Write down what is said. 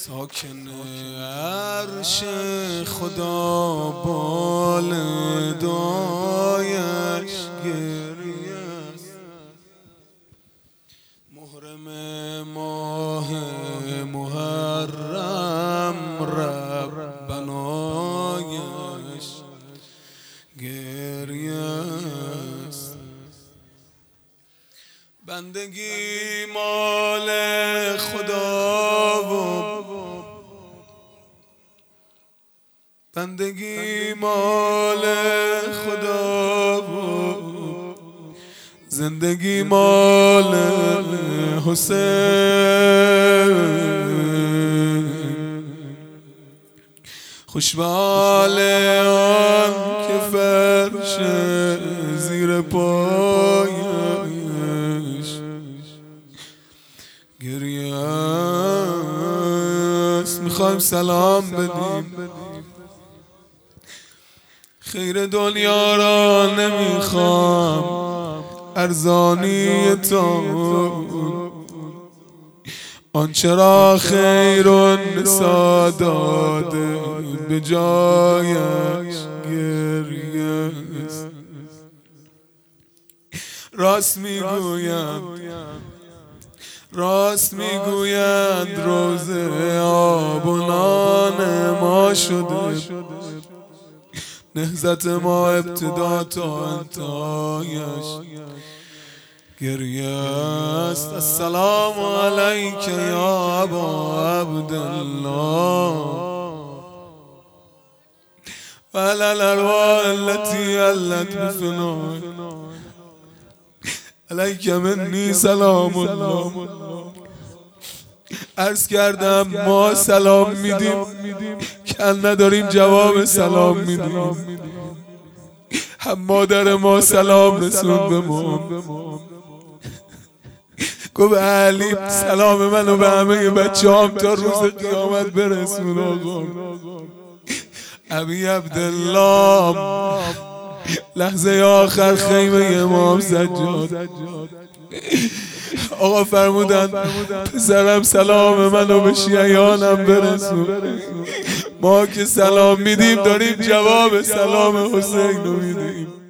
ساکن عرش خدا بال دایش گریه است. محرم ماه محرم ربنایش گریه است. بندگی مال خدا و بندگی مال خدا و زندگی مال حسین. خوشبال آن که فرش زیر پایش گریه است. میخوایم سلام بدیم، خیر دنیا را نمیخوام، ارزانی تو آنچه را خیر نسا داده به جایش گریه است. راست میگویند روزه آب و نان ما شده، نهضت ما ابتدا تا انتهایش گریه است. السلام علیک یا ابا عبدالله و علی الارواح التي علت بفنائک، علیک منی سلام الله. عرض کردم ما سلام میدیم، کل نداریم جواب سلام میدیم. هم مادر ما سلام رسون به ما، گفت علی سلام منو به همه بچه هم تا روز قیامت برسون. آقا ابی عبدالله لحظه آخر خیمه امام سجاد آقا فرمودن پسرم سلام منو به شیعیانم برسون. ما که سلام میدیم داریم جواب سلام حسین رو میدیم.